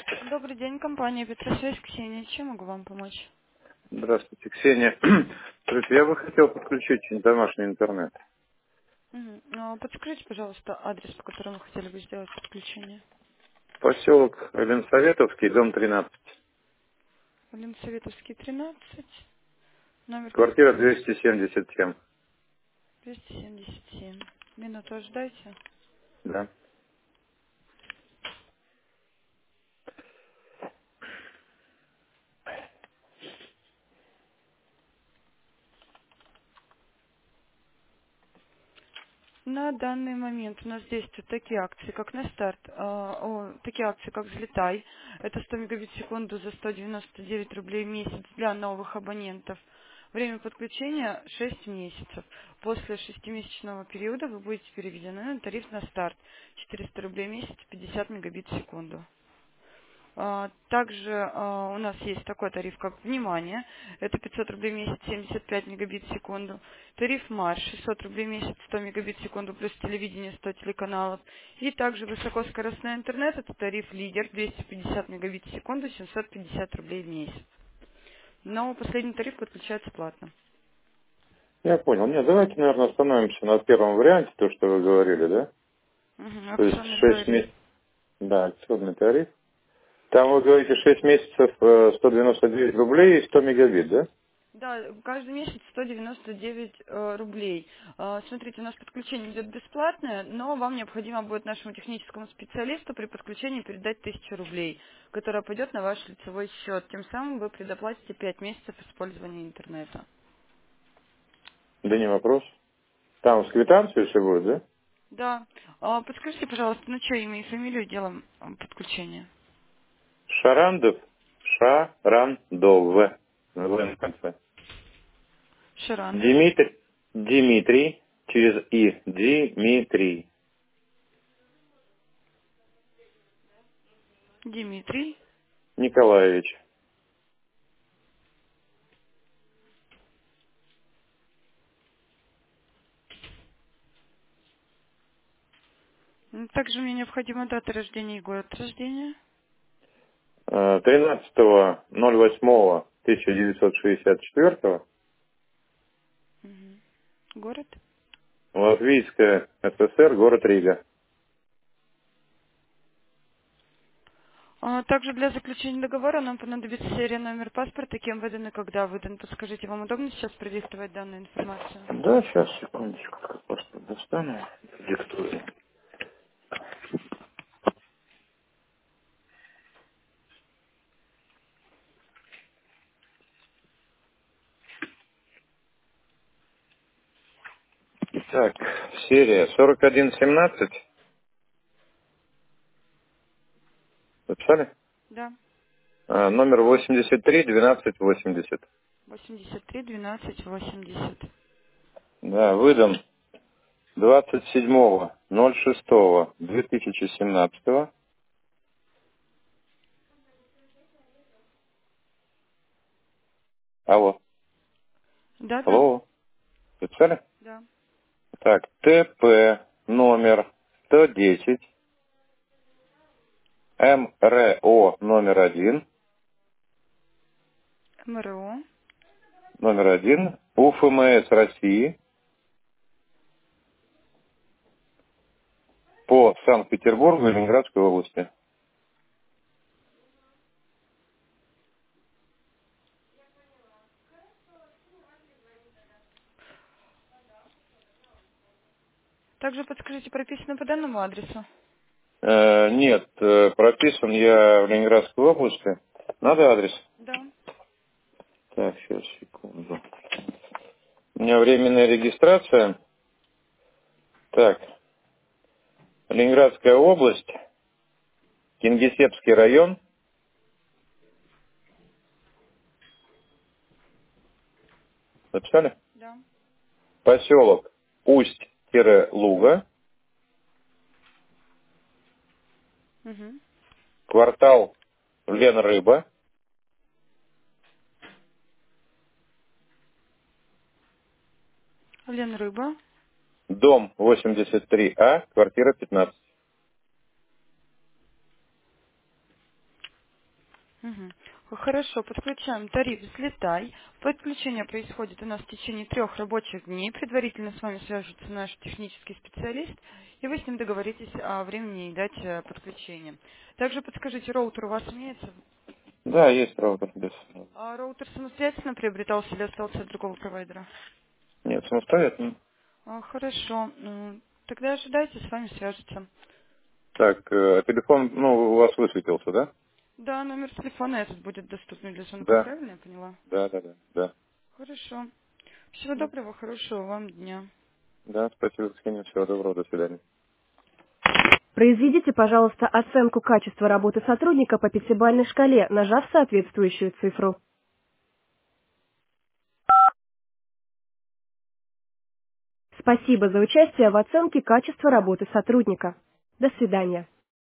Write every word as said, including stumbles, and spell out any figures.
Добрый день, компания Петросвязь, Ксения. Чем могу вам помочь? Здравствуйте, Ксения. Скажите, я бы хотел подключить домашний интернет. Мгм. А, Подскажите, пожалуйста, адрес, по которому хотели бы сделать подключение. Поселок Ленсоветовский, дом тринадцать. Ленсоветовский, тринадцать, номер Квартира двести семьдесят семь. двести семьдесят семь. Минуту ожидайте. Да. На данный момент у нас действуют такие акции, как на старт, а, о, такие акции, как «Взлетай». Это сто мегабит в секунду за сто девяносто девять рублей в месяц для новых абонентов. Время подключения шесть месяцев. После шестимесячного периода вы будете переведены на тариф на старт четыреста рублей в месяц, пятьдесят мегабит в секунду. А, Также а, у нас есть такой тариф, как «Внимание». Это пятьсот рублей в месяц, семьдесят пять мегабит в секунду. Тариф «Марш» шестьсот рублей в месяц, сто мегабит в секунду, плюс телевидение, сто телеканалов. И также высокоскоростной интернет. Это тариф «Лидер», двести пятьдесят мегабит в секунду, семьсот пятьдесят рублей в месяц. Но последний тариф подключается платно. Я понял. Нет, давайте, наверное, остановимся на первом варианте, то, что вы говорили, да? Мгм, То есть акционный шесть тариф. месяцев, да, акционный тариф. Там вы говорите шесть месяцев э, сто девяносто девять рублей и сто мегабит, да? Да, каждый месяц сто девяносто девять э, рублей. Э, смотрите, у нас подключение идет бесплатное, но вам необходимо будет нашему техническому специалисту при подключении передать тысячу рублей, которая пойдет на ваш лицевой счет. Тем самым вы предоплатите пять месяцев использования интернета. Да не вопрос. Там с квитанцией все будет, да? Да. А, подскажите, пожалуйста, на чье имя и фамилию делаем э, подключение? Шарандов, Шарандов, на В на конце. Шарандов. Дмитрий, Дмитрий, через И, Дмитрий Дмитрий. Николаевич. М, Также мне необходима дата рождения и город рождения. тринадцатого ноль восьмого тысяча девятьсот шестьдесят четвёртого Мгм. Город. Латвийская ССР, город Рига. А также для заключения договора нам понадобится серия номер паспорта, кем выдан и когда выдан. Подскажите, вам удобно сейчас продиктовать данную информацию? Да, сейчас, секундочку, как паспорт достану, диктую. Так, серия сорок один семнадцать. Записали? Да. А, номер восемьдесят три двенадцать восемьдесят. восемьдесят три двенадцать восемьдесят. Да, выдан двадцать седьмого ноль шестого две тысячи семнадцатого. Алло, Да, да. алло, записали? Да. Так, ТП номер сто десять, МРО номер один, МРО. номер один, УФМС России по Санкт-Петербургу и Ленинградской области. Также подскажите, прописано по данному адресу? Э, нет, э, прописан я в Ленинградской области. Надо адрес? Да. Так, сейчас, секунду. У меня временная регистрация. Так, Ленинградская область, Кингисеппский район, записали? Да. Поселок Усть-Луга, Угу. квартал Ленрыба, Лен Рыба. дом восемьдесят три А, квартира пятнадцать. Мгм. Хорошо, подключаем тариф «Взлетай». Подключение происходит у нас в течение трех рабочих дней. Предварительно с вами свяжется наш технический специалист, и вы с ним договоритесь о времени и дате подключения. Также подскажите, роутер у вас имеется? Да, есть роутер без. А роутер самостоятельно приобретался или остался от другого провайдера? Нет, самостоятельно. А, хорошо. М, Тогда ожидайте, с вами свяжется. Так, э, телефон, ну, у вас высветился, да? Да, номер телефона этот будет доступный для звонков, Да. правильно я поняла? Да, да, да, да. Хорошо. Всего доброго, хорошего вам дня. Да, спасибо, Ксения, всего доброго, до свидания. Произведите, пожалуйста, оценку качества работы сотрудника по пятибалльной шкале, нажав соответствующую цифру. Спасибо за участие в оценке качества работы сотрудника. До свидания.